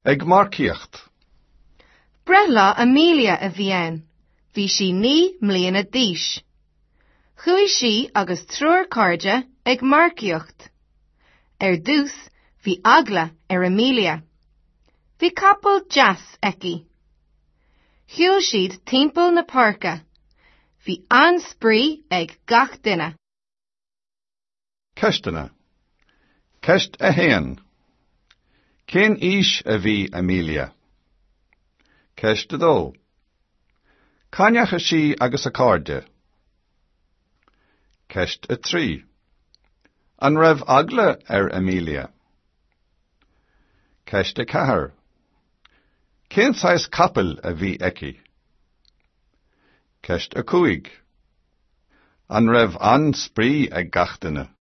ag marcíocht. Brella Amelia a bhían, bhí si ní mbliana díos. Chuaigh si agus trúr cairde ag marcíocht. Dús bhí agla Amelia. Bhí capall jas eici. Shiúil siad timpeall na parca. Bhí ansprí ag gach duine. Ceistena. Ceist a héan. Cén ís a bhí Amelia? Ceist a dó. Cainneacha si agus a cairde. Ceist a trí. An raibh agla Amelia. Ceist a cahar. Cén sais capall a bhí eici? Ceist a cúig. An raibh ansprí ag gach duine.